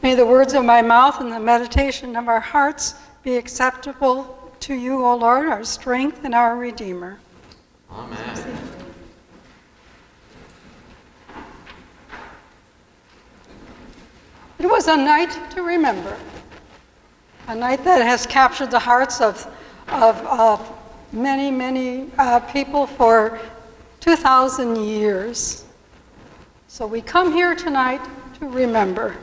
May the words of my mouth and the meditation of our hearts be acceptable to you, O Lord, our strength and our Redeemer. Amen. It was a night to remember, a night that has captured the hearts of many, many people for 2,000 years. So we come here tonight to remember.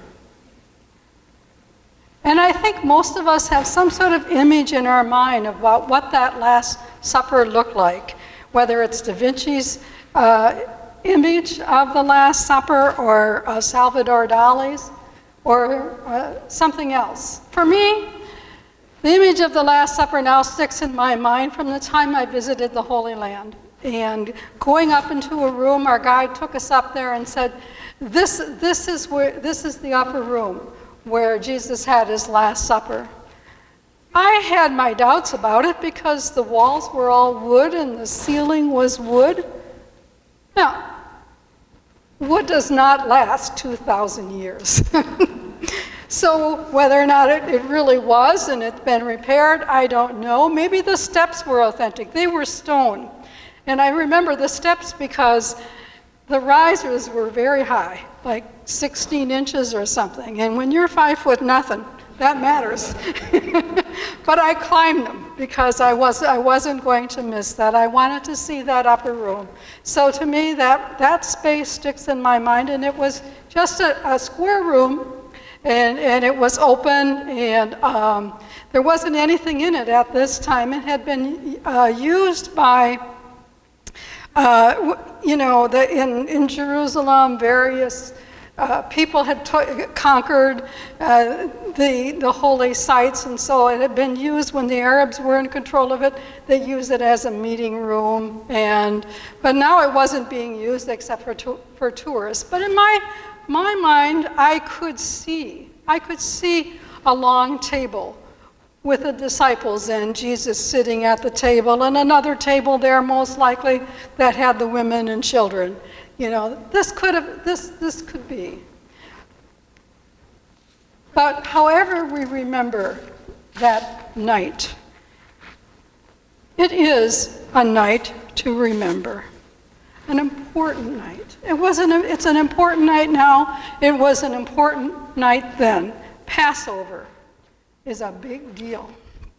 And I think most of us have some sort of image in our mind about what that Last Supper looked like, whether it's Da Vinci's image of the Last Supper or Salvador Dali's or something else. For me, the image of the Last Supper now sticks in my mind from the time I visited the Holy Land. And going up into a room, our guide took us up there and said, this is the upper room where Jesus had his Last Supper. I had my doubts about it because the walls were all wood and the ceiling was wood. Now, wood does not last 2,000 years. So whether or not it really was and it's been repaired, I don't know. Maybe the steps were authentic. They were stone. And I remember the steps because the risers were very high, like 16 inches or something. And when you're 5 foot nothing, that matters. But I climbed them because I wasn't going to miss that. I wanted to see that upper room. So to me, that space sticks in my mind, and it was just a square room, and it was open, and there wasn't anything in it at this time. It had been used by, in Jerusalem, various people had conquered the holy sites, and so it had been used when the Arabs were in control of it. They used it as a meeting room, but now it wasn't being used except for tourists. But in my mind, I could see a long table with the disciples and Jesus sitting at the table, and another table there most likely that had the women and children. You know, this could be. But however we remember that night, it is a night to remember. An important night. It's an important night now. It was an important night then. Passover is a big deal.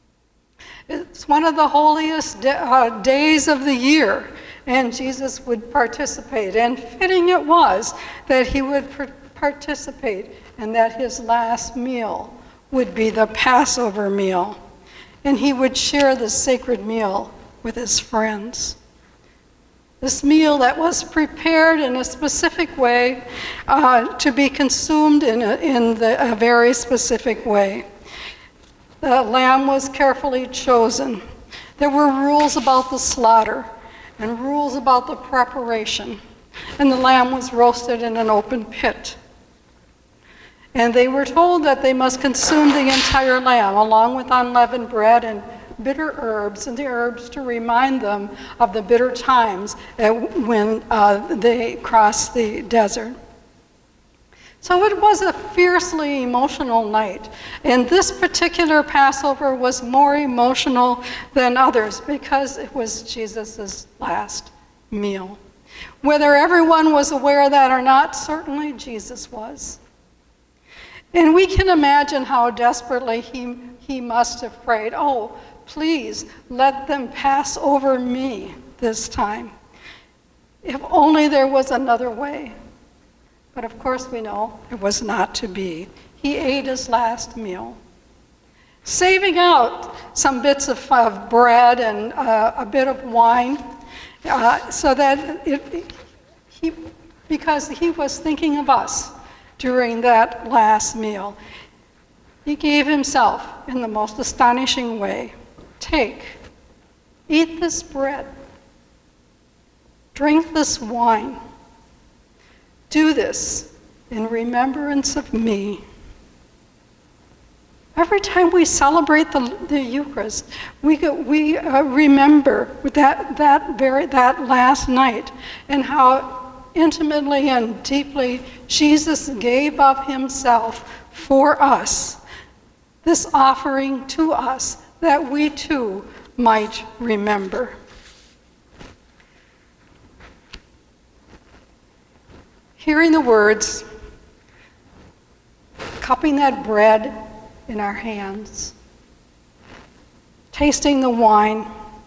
It's one of the holiest days of the year, and Jesus would participate. And fitting it was that he would participate and that his last meal would be the Passover meal. And he would share the sacred meal with his friends. This meal that was prepared in a specific way to be consumed in a very specific way. The lamb was carefully chosen. There were rules about the slaughter and rules about the preparation. And the lamb was roasted in an open pit. And they were told that they must consume the entire lamb along with unleavened bread and bitter herbs, and the herbs to remind them of the bitter times when they crossed the desert. So it was a fiercely emotional night. And this particular Passover was more emotional than others because it was Jesus' last meal. Whether everyone was aware of that or not, certainly Jesus was. And we can imagine how desperately he must have prayed, "Oh, please let them pass over me this time. If only there was another way." But of course we know it was not to be. He ate his last meal, saving out some bits of bread and a bit of wine, so that because he was thinking of us during that last meal. He gave himself in the most astonishing way. "Take, eat this bread, drink this wine. Do this in remembrance of me." Every time we celebrate the Eucharist, we remember that last night and how intimately and deeply Jesus gave of himself for us, this offering to us that we too might remember. Hearing the words, cupping that bread in our hands, tasting the wine,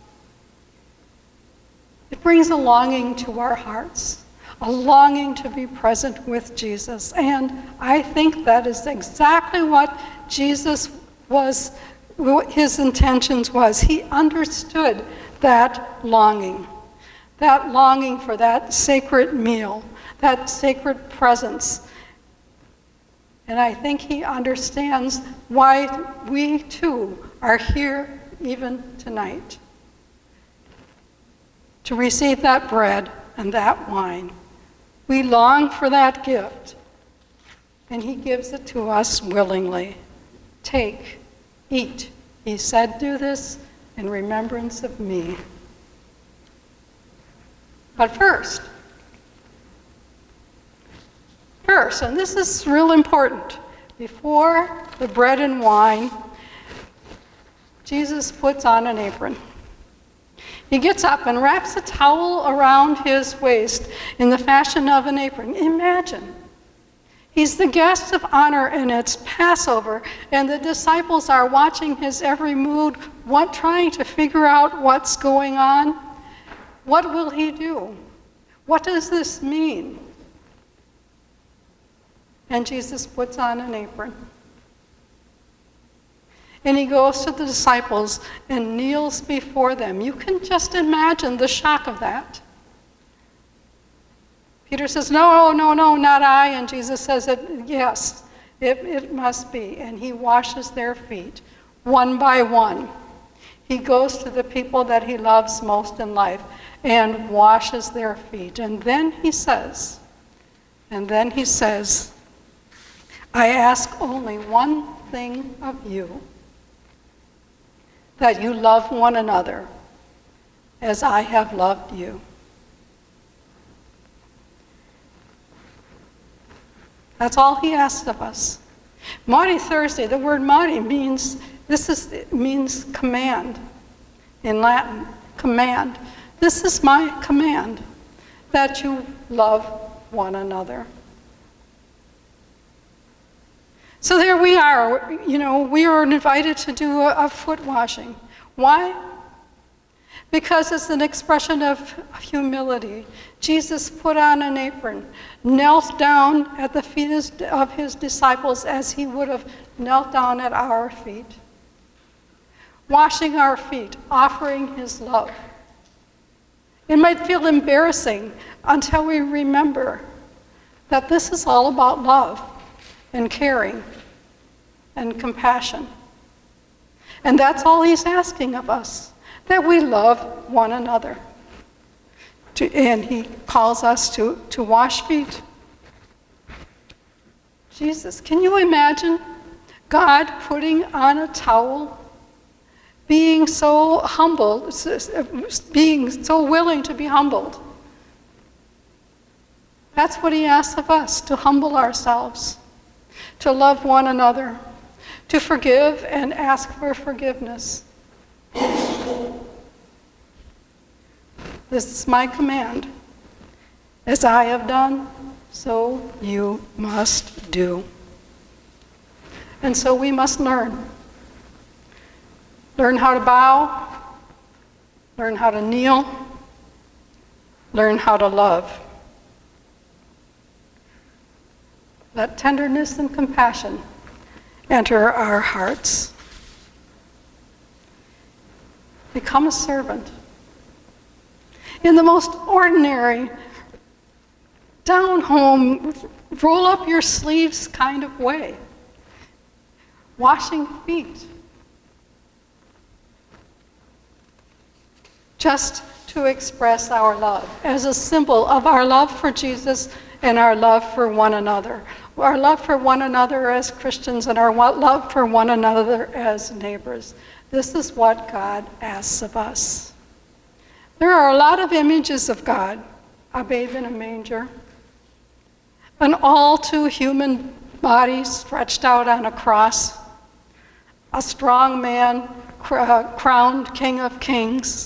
it brings a longing to our hearts, a longing to be present with Jesus. And I think that is exactly what Jesus was, what his intentions was. He understood that longing for that sacred meal, that sacred presence. And I think he understands why we too are here even tonight, to receive that bread and that wine. We long for that gift, and he gives it to us willingly. Take, eat. He said, do this in remembrance of me. But first, and this is real important, before the bread and wine, Jesus puts on an apron. He gets up and wraps a towel around his waist in the fashion of an apron. Imagine. He's the guest of honor, and it's Passover, and the disciples are watching his every mood, trying to figure out what's going on. What will he do? What does this mean? And Jesus puts on an apron. And he goes to the disciples and kneels before them. You can just imagine the shock of that. Peter says, no, not I. And Jesus says, yes, it must be. And he washes their feet one by one. He goes to the people that he loves most in life and washes their feet. And then he says, I ask only one thing of you, that you love one another as I have loved you. That's all he asks of us. Maundy Thursday, the word Maundy means command in Latin, command. This is my command, that you love one another. So there we are, we are invited to do a foot washing. Why? Because it's an expression of humility. Jesus put on an apron, knelt down at the feet of his disciples as he would have knelt down at our feet, washing our feet, offering his love. It might feel embarrassing until we remember that this is all about love and caring and compassion. And that's all he's asking of us, that we love one another. And he calls us to wash feet. Jesus, can you imagine God putting on a towel, being so humble, being so willing to be humbled? That's what he asks of us, to humble ourselves, to love one another, to forgive and ask for forgiveness. This is my command. As I have done, so you must do. And so we must learn. Learn how to bow, learn how to kneel, learn how to love. Let tenderness and compassion enter our hearts. Become a servant. In the most ordinary, down-home, roll up your sleeves kind of way. Washing feet. Just to express our love as a symbol of our love for Jesus and our love for one another. Our love for one another as Christians and our love for one another as neighbors. This is what God asks of us. There are a lot of images of God. a babe in a manger, an all too human body stretched out on a cross, a strong man crowned King of Kings,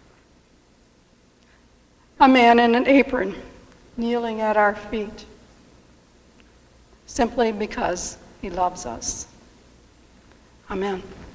a man in an apron kneeling at our feet, simply because he loves us. Amen.